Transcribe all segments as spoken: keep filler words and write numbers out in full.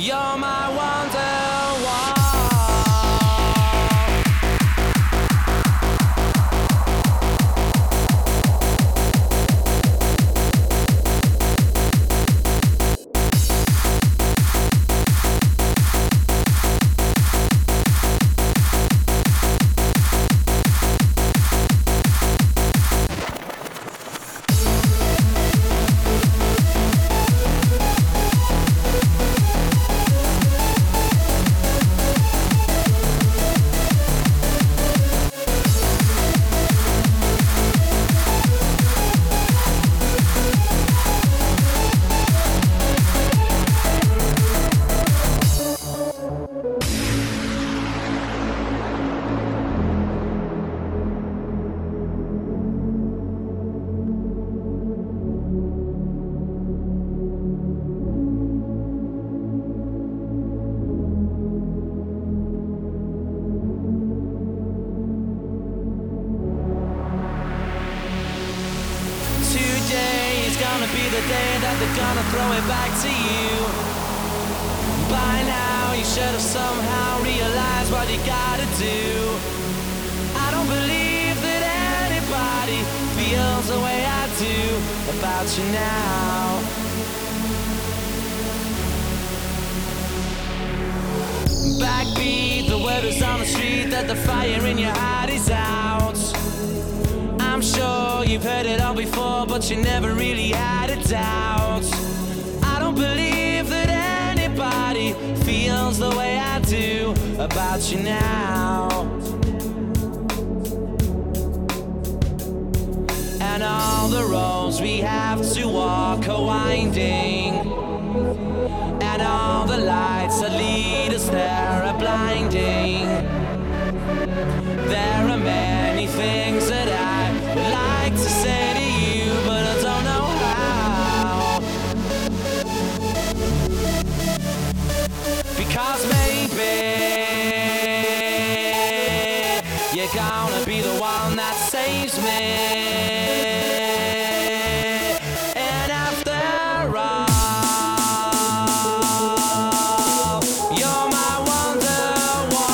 You're my wonder. Gonna be the day that they're gonna throw it back to you. By now you should have somehow realized what you gotta do. I don't believe that anybody feels the way I do about you now. Backbeat, the word is on the street that the fire in your heart is out. I'm sure you've heard it all before, but you never really had a doubt. I don't believe that anybody feels the way I do about you now. And all the roads we have to walk are winding, and all the lights that lead us there are blinding. There are many things that I would like to say to you, but I don't know how. Because maybe you're gonna be the one that saves me. And after all, you're my wonderwall.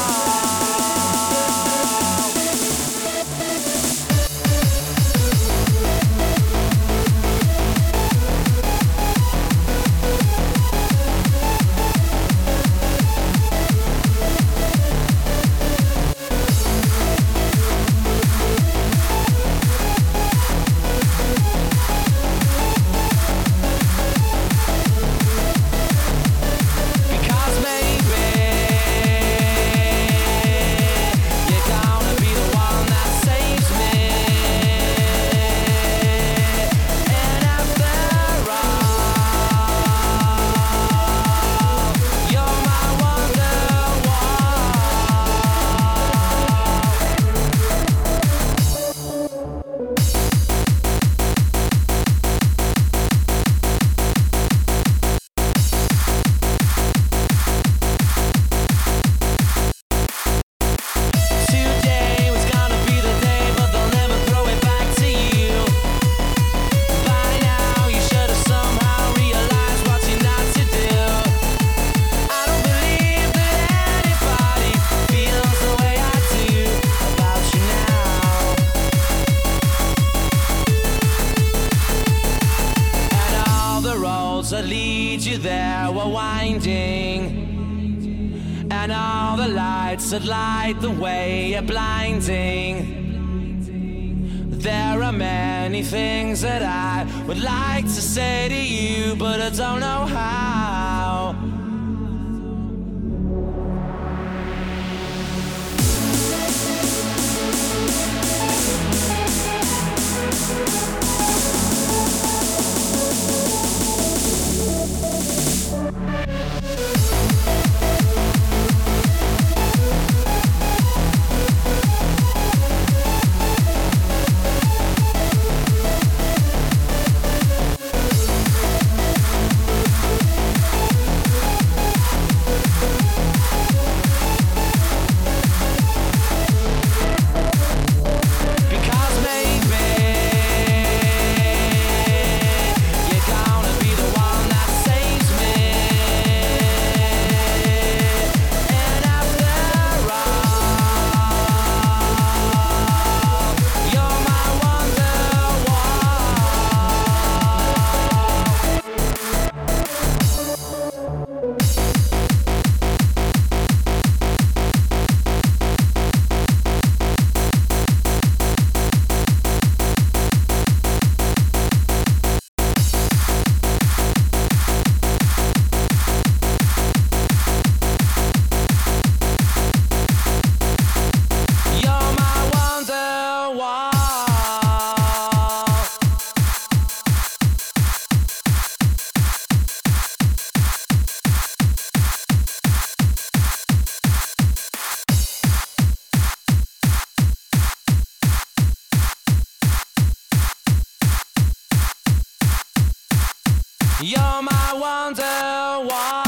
That lead you there were winding, and all the lights that light the way are blinding. There are many things that I would like to say to you, but I don't know how. You're my wonder, why?